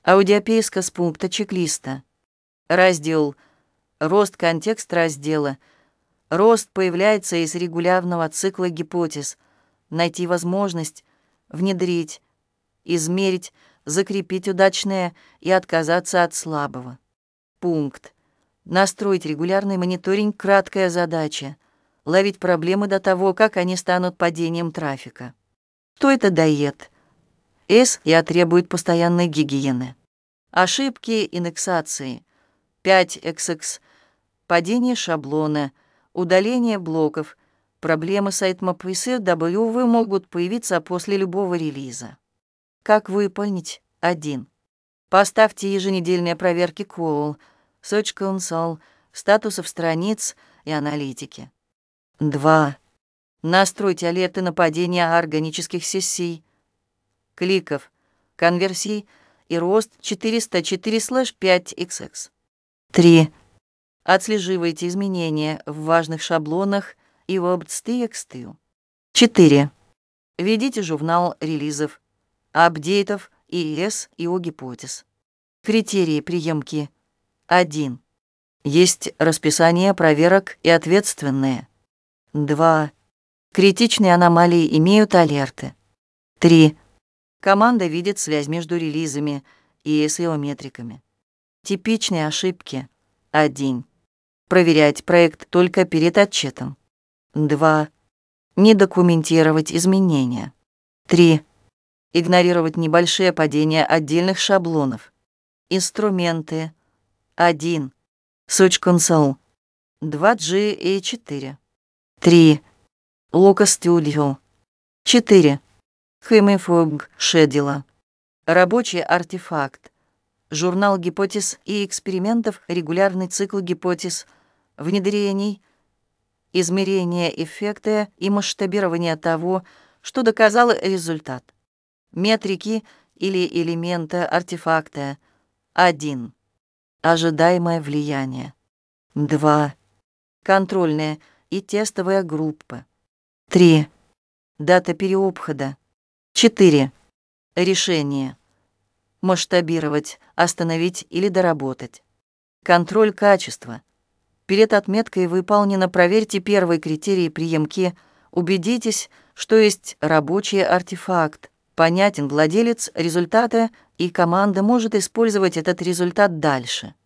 Аудиописка с пункта чек-листа. Раздел «Рост», контекст раздела. Рост появляется из регулярного цикла гипотез. Найти возможность, внедрить, измерить, закрепить удачное и отказаться от слабого. Пункт. Настроить регулярный мониторинг — краткая задача. Ловить проблемы до того, как они станут падением трафика. Что это дает? Я требует постоянной гигиены. Ошибки индексации. 5xx. Падение шаблона. Удаление блоков. Проблемы сайтмап и SW могут появиться после любого релиза. Как выполнить? 1. Поставьте еженедельные проверки call, Search Console, статусов страниц и аналитики. 2. Настройте алерты на падение органических сессий, кликов, конверсий и рост 404/5xx. 3. Отслеживайте изменения в важных шаблонах и в obst.txt. 4. Ведите журнал релизов, апдейтов и гипотез. Критерии приемки. 1. Есть расписание проверок и ответственные. 2. Критичные аномалии имеют алерты. 3. Команда видит связь между релизами и SEO-метриками. Типичные ошибки. 1. Проверять проект только перед отчетом. 2. Не документировать изменения. 3. Игнорировать небольшие падения отдельных шаблонов. Инструменты. 1. Search Console. 2G и 4. 3. Locus Studio. 4. Hemifog Schedule. Рабочий артефакт. Журнал гипотез и экспериментов, регулярный цикл гипотез, внедрений, измерение эффекта и масштабирование того, что доказало результат. Метрики или элементы артефакта. 1. Ожидаемое влияние. 2. Контрольная и тестовая группы. 3. Дата переобхода. 4. Решение. Масштабировать, остановить или доработать. Контроль качества. Перед отметкой «Выполнено» проверьте первый критерий приемки. Убедитесь, что есть рабочий артефакт. Понятен владелец результата, и команда может использовать этот результат дальше.